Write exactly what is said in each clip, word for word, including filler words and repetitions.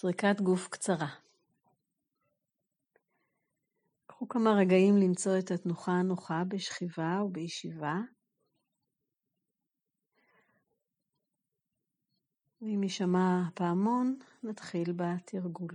סריקת גוף קצרה. קחו כמה רגעים למצוא את התנוחה הנוחה בשכיבה או בישיבה. ואם יישמע פעמון, נתחיל בתרגול.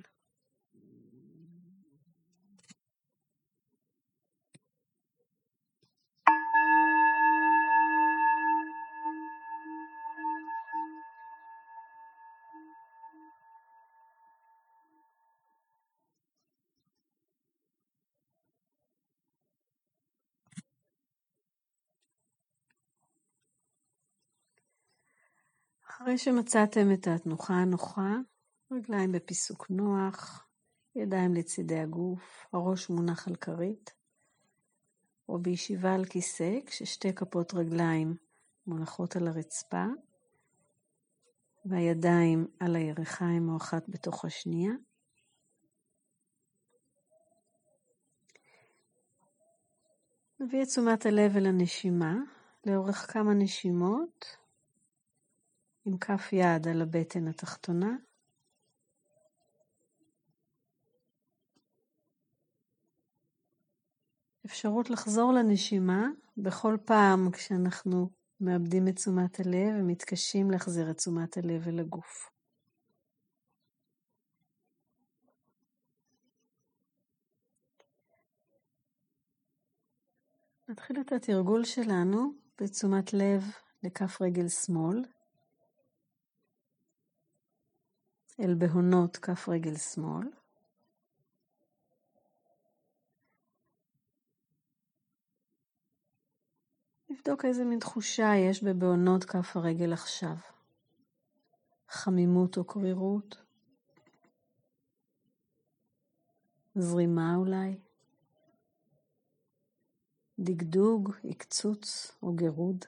אחרי שמצאתם את התנוחה הנוחה, רגליים בפיסוק נוח, ידיים לצידי הגוף, הראש מונח על כרית, או בישיבה על כיסא, כששתי כפות רגליים מונחות על הרצפה, והידיים על הירכיים או אחת בתוך השנייה. נביא את תשומת הלב אל הנשימה, לאורך כמה נשימות, עם כף יד על הבטן התחתונה. אפשרות לחזור לנשימה בכל פעם כשאנחנו מאבדים את תשומת הלב ומתקשים להחזיר את תשומת הלב אל הגוף. נתחיל את התרגול שלנו בתשומת לב לכף רגל שמאל, אל בהונות כף רגל שמאל. נבדוק איזה מין תחושה יש בבהונות כף הרגל עכשיו. חמימות או קרירות? זרימה אולי? דגדוג, עקצוץ או גירוד?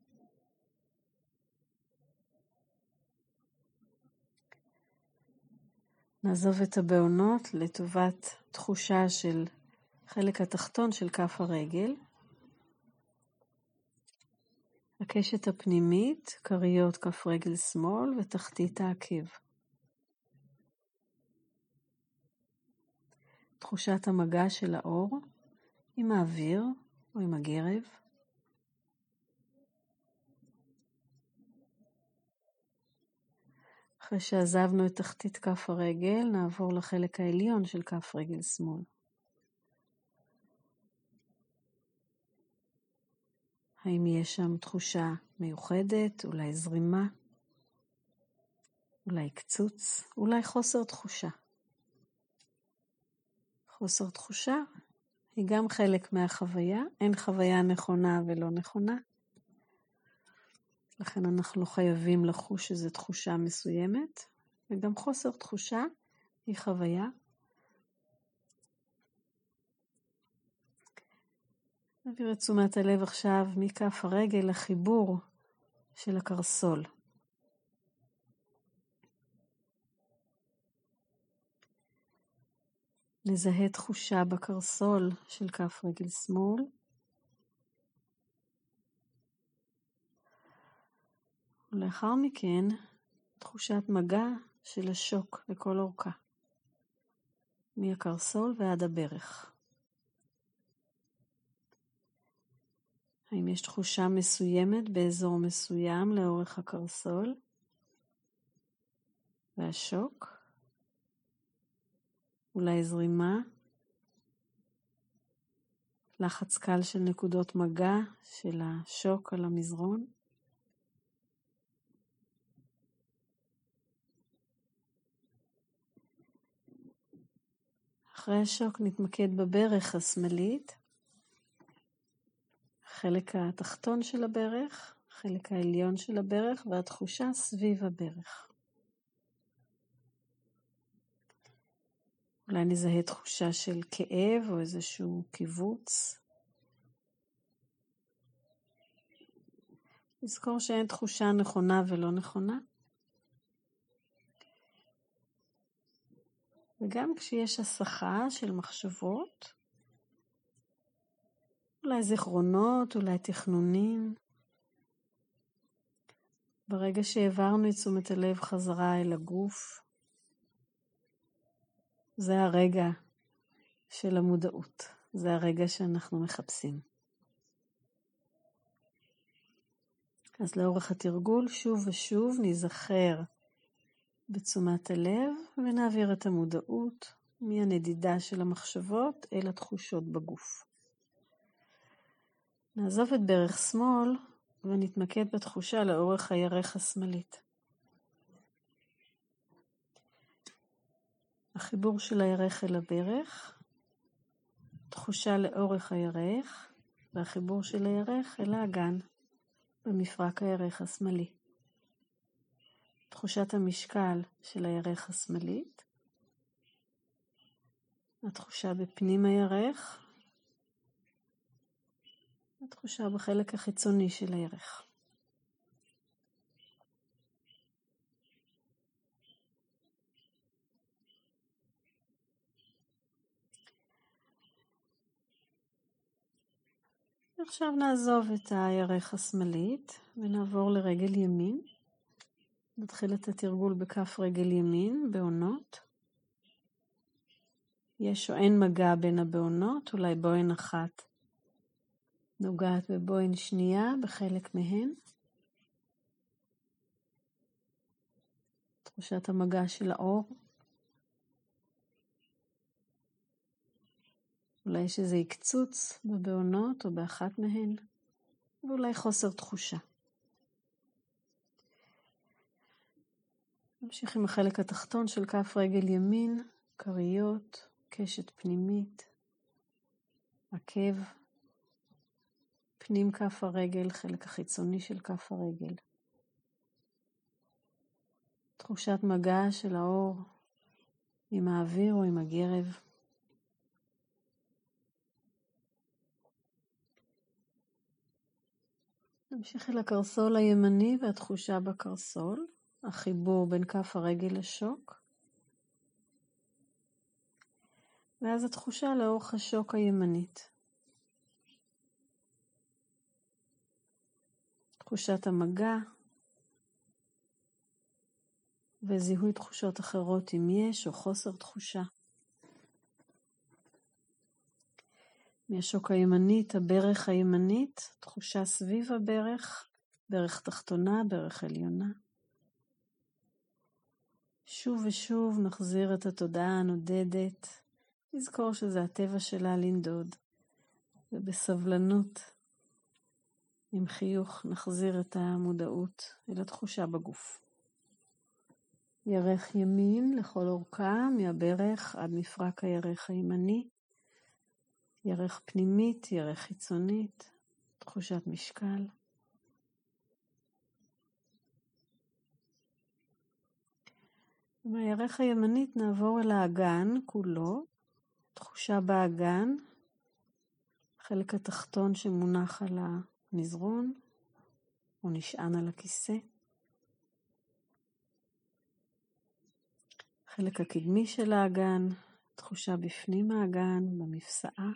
נעזוב את הבהונות לטובת תחושה של חלק התחתון של כף הרגל. הקשת הפנימית, קריות כף רגל שמאל ותחתית העקב. תחושת המגע של האור עם האוויר או עם הגרב. אחרי שעזבנו את תחתית כף הרגל, נעבור לחלק העליון של כף רגל שמאל. האם יש שם תחושה מיוחדת, אולי זרימה, אולי קצוץ, אולי חוסר תחושה. חוסר תחושה היא גם חלק מהחוויה, אין חוויה נכונה ולא נכונה. לכן אנחנו לא חייבים לחוש איזו תחושה מסוימת, וגם חוסר תחושה היא חוויה. נעביר את תשומת הלב עכשיו מכף הרגל לחיבור של הקרסול. נזהה תחושה בקרסול של כף רגל שמאל. ולאחר מכן, תחושת מגע של השוק לכל אורכה, מהקרסול ועד הברך. האם יש תחושה מסוימת באזור מסוים לאורך הקרסול והשוק? אולי זרימה, לחץ קל של נקודות מגע של השוק על המזרון. אחרי השוק נתמקד בברך השמאלית, החלק התחתון של הברך, החלק העליון של הברך והתחושה סביב הברך. אולי נזהה תחושה של כאב או איזשהו קיבוץ. נזכור שאין תחושה נכונה ולא נכונה. וגם כשיש הסחה של מחשבות, אולי זיכרונות, אולי תכנונים, ברגע שהעברנו את תשומת הלב חזרה אל הגוף, זה הרגע של המודעות. זה הרגע שאנחנו מחפשים. אז לאורך התרגול שוב ושוב נזכר בתשומת הלב ונעביר את המודעות מהנדידה של המחשבות אל התחושות בגוף. נעזוב את ברך שמאל ונתמקד בתחושה לאורך הירך השמאלית. החיבור של הירך אל הברך, תחושה לאורך הירך, והחיבור של הירך אל האגן במפרק הירך השמאלי. תחושת המשקל של הירך השמאלית, התחושה בפנים הירך, התחושה בחלק החיצוני של הירך. עכשיו נעזוב את הירך השמאלית ונעבור לרגל ימין. נתחיל את התרגול בכף רגל ימין, בעונות. יש או אין מגע בין הבעונות, אולי בוין אחת נוגעת בבוין שנייה בחלק מהן. תחושת המגע של האור. אולי יש איזה הקצוץ בבעונות או באחת מהן, ואולי חוסר תחושה. נמשיך עם החלק התחתון של כף רגל ימין, קריות, קשת פנימית, עקב, פנים כף הרגל, חלק החיצוני של כף הרגל. תחושת מגע של האור עם האוויר או עם הגרב. נמשיך אל הקרסול הימני והתחושה בקרסול, החיבור בין כף הרגל לשוק, ואז התחושה לאורך השוק הימנית. תחושת המגע, וזיהוי תחושות אחרות אם יש או חוסר תחושה. מהשוק הימנית, הברך הימנית, תחושה סביב הברך, ברך תחתונה, ברך עליונה. שוב ושוב נחזיר את התודעה הנודדת, נזכור שזה הטבע שלה לנדוד, ובסבלנות, עם חיוך, נחזיר את המודעות אל התחושה בגוף. ירך ימין לכל אורכה, מהברך עד מפרק הירך הימני, ירך פנימית, ירך חיצונית, תחושת משקל. מהירך הימנית נעבור אל האגן כולו, תחושה באגן, חלק התחתון שמונח על המזרון, או נשען על הכיסא. חלק הקדמי של האגן, תחושה בפנים האגן, במפסעה.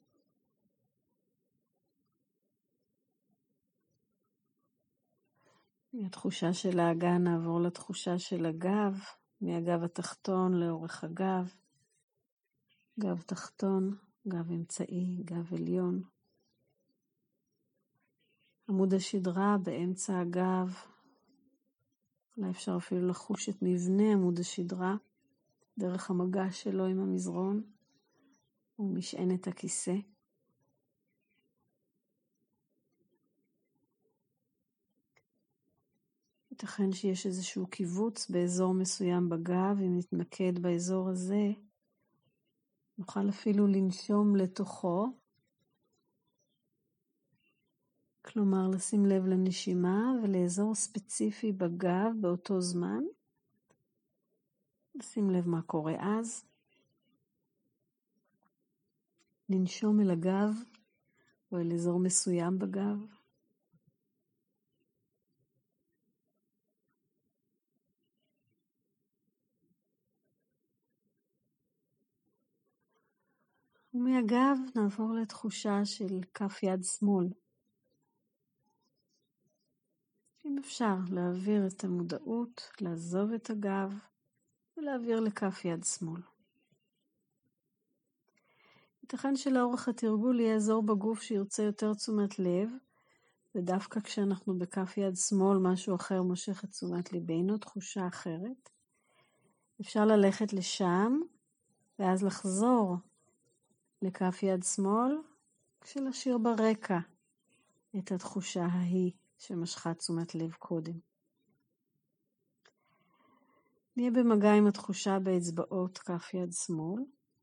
מהתחושה של האגן נעבור לתחושה של הגב, מהגב התחתון לאורך הגב, גב תחתון, גב אמצעי, גב עליון. עמוד השדרה באמצע הגב, אולי אפשר אפילו לחוש את מבנה עמוד השדרה, דרך המגע שלו עם המזרון, ומשענת הכיסא. ייתכן שיש איזשהו קיבוץ באזור מסוים בגב, אם נתמקד באזור הזה, נוכל אפילו לנשום לתוכו, כלומר לשים לב לנשימה ולאזור ספציפי בגב באותו זמן, לשים לב מה קורה אז, לנשום אל הגב או אל אזור מסוים בגב, ומהגב נעבור לתחושה של כף יד שמאל. אם אפשר להעביר את המודעות, לעזוב את הגב ולהעביר לכף יד שמאל. ייתכן שלאורך התרגול יהיה אזור בגוף שירצה יותר תשומת לב, ודווקא כשאנחנו בכף יד שמאל משהו אחר מושך את תשומת ליבנו, תחושה אחרת. אפשר ללכת לשם, ואז לחזור לכף יד שמאל, כשלהשאיר ברקע את התחושה ההיא שמשכה תשומת לב קודם. נהיה במגע עם התחושה באצבעות כף יד שמאל.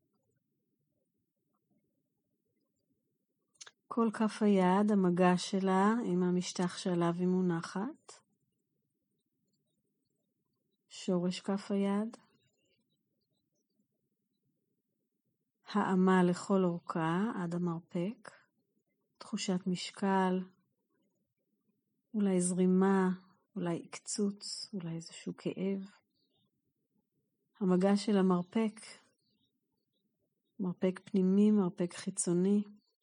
כל כף היד, המגע שלה עם המשטח שעליו היא מונחת. שורש כף היד. האמה לכל אורכה עד המרפק. תחושת משקל. אולי זרימה, אולי עקצוץ, אולי איזשהו כאב. המגע של המרפק. מרפק פנימי, מרפק חיצוני.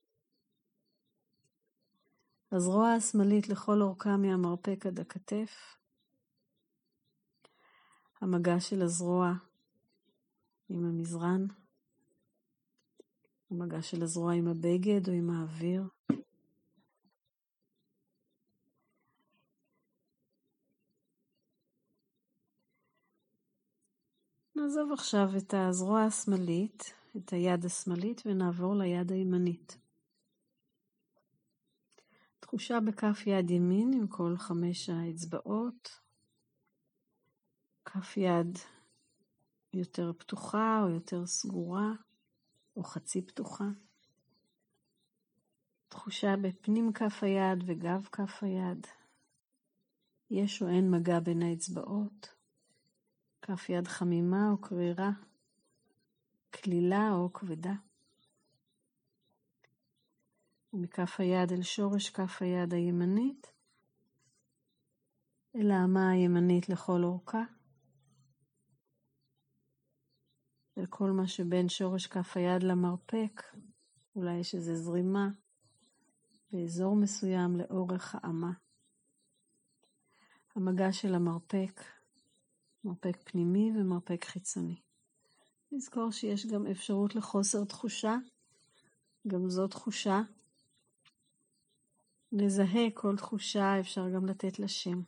הזרוע השמאלית לכל אורכה מהמרפק עד הכתף. המגע של הזרוע עם המזרן. המגע של הזרוע עם הבגד או עם האוויר. נעזוב עכשיו את הזרוע השמאלית, את היד השמאלית, ונעבור ליד הימנית. תחושה בכף יד ימין עם כל חמש האצבעות. כף יד יותר פתוחה או יותר סגורה או חצי פתוחה. תחושה בפנים כף היד וגב כף היד. יש או אין מגע בין האצבעות. כף יד חמימה או קרירה. כלילה או כבדה. ומכף היד אל שורש כף היד הימנית, אל האמה הימנית לכל אורכה, אל כל מה שבין שורש כף היד למרפק, אולי יש איזו זרימה באזור מסוים לאורך האמה. המגע של המרפק, מרפק פנימי ומרפק חיצוני. נזכור שיש גם אפשרות לחוסר תחושה, גם זו תחושה. נזהה כל תחושה, אפשר גם לתת לה שם.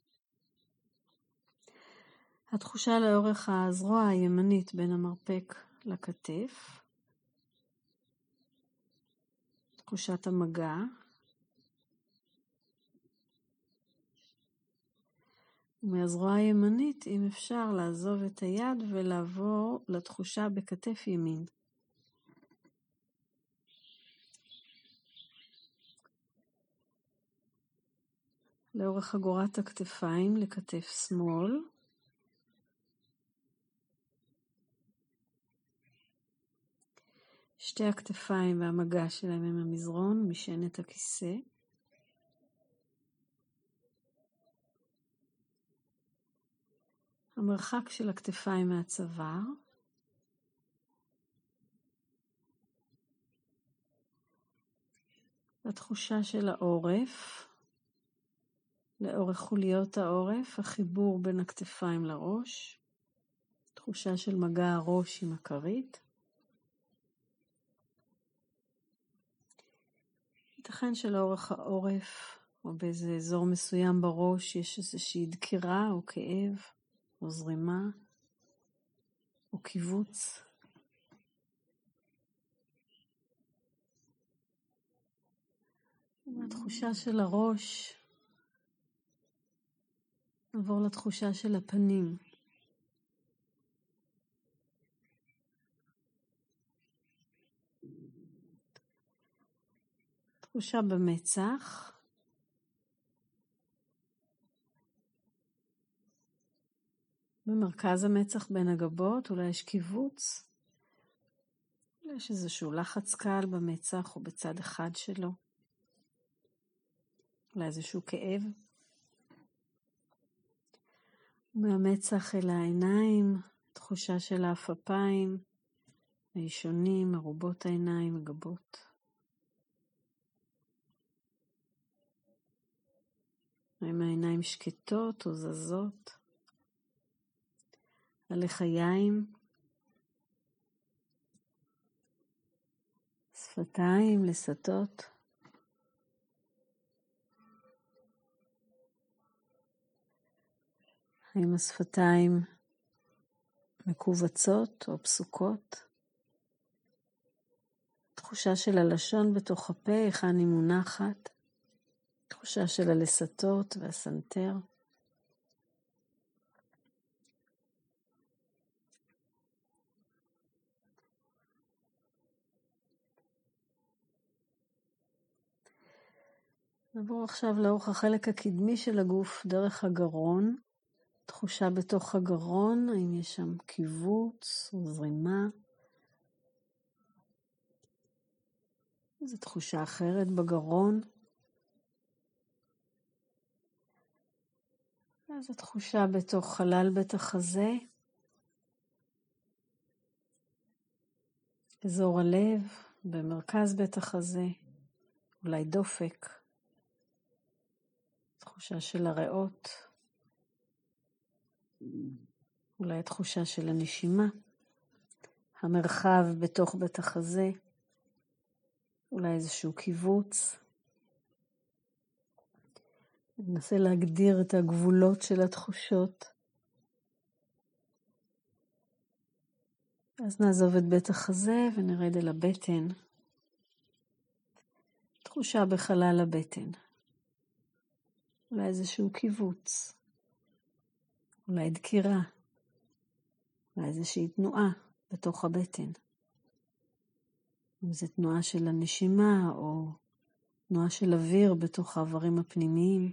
התחושה לאורך הזרוע הימנית בין המרפק לכתף. תחושת המגע. ומהזרוע הימנית, אם אפשר, לעזוב את היד ולעבור לתחושה בכתף ימין. לאורך חגורת הכתפיים לכתף שמאל. שתי הכתפיים והמגע שלהם עם המזרון, משענת הכיסא. המרחק של הכתפיים מהצוואר. התחושה של העורף. לאורך חוליות העורף, החיבור בין הכתפיים לראש. תחושה של מגע הראש עם הכרית. ייתכן שלאורך העורף או באיזה אזור מסוים בראש יש איזושהי דקירה או כאב או זרימה או קיבוץ. התחושה של הראש, נעבור לתחושה של הפנים. תחושה במצח. במרכז המצח בין הגבות, אולי יש קיבוץ. אולי יש איזשהו לחץ קל במצח או בצד אחד שלו. אולי איזשהו כאב. מהמצח אל העיניים, תחושה של האפפיים, הישונים, מרובות העיניים, הגבות. האם העיניים שקטות או זזות? הלחיים. שפתיים, לסתות. האם השפתיים מקובצות או פסוקות? תחושה של הלשון בתוך הפה, היכן היא מונחת. תחושה של הלסתות והסנטר. נעבור עכשיו לאורך החלק הקדמי של הגוף, דרך הגרון. תחושה בתוך הגרון, האם יש שם קיבוץ או זרימה. איזו תחושה אחרת בגרון. איזו תחושה בתוך חלל בית החזה. אזור הלב, במרכז בית החזה, אולי דופק. תחושה של הריאות. אולי תחושה של הנשימה. המרחב בתוך בית החזה. אולי איזשהו קיבוץ. ננסה להגדיר את הגבולות של התחושות. אז נעזוב את בית החזה ונרד אל הבטן. תחושה בחלל הבטן. אולי איזשהו קיבוץ. אולי דקירה. אולי איזושהי תנועה בתוך הבטן. אם זו תנועה של הנשימה או תנועה של אוויר בתוך האיברים הפנימיים.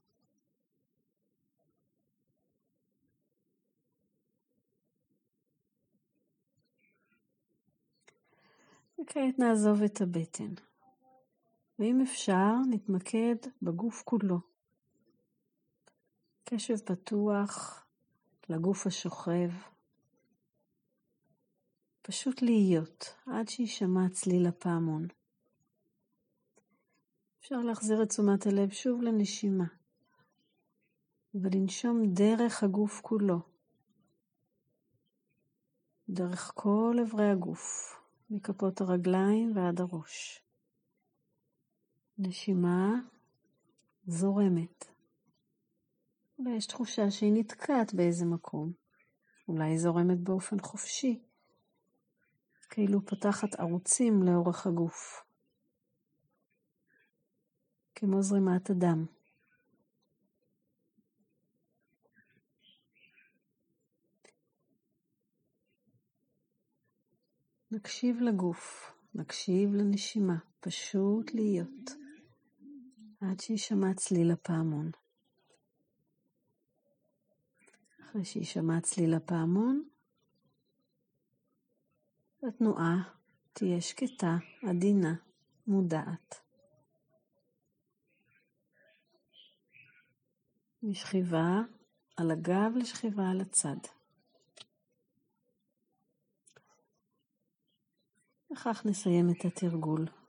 וכעת נעזוב את הבטן. ואם אפשר, נתמקד בגוף כולו. קשב פתוח לגוף השוכב. פשוט להיות, עד שישמע צליל הפעמון. אפשר להחזיר את תשומת הלב שוב לנשימה. ולנשום דרך הגוף כולו. דרך כל עברי הגוף. מכפות הרגליים ועד הראש. נשימה זורמת. אולי יש תחושה שהיא נתקעת באיזה מקום. אולי היא זורמת באופן חופשי. כאילו פותחת ערוצים לאורך הגוף. כמו זרימת הדם. נקשיב לגוף, נקשיב לנשימה, פשוט להיות, עד שישמע צליל הפעמון. אחרי שישמע צליל הפעמון, התנועה תהיה שקטה, עדינה, מודעת. משכיבה על הגב לשכיבה על הצד. וכך נסיים את התרגול.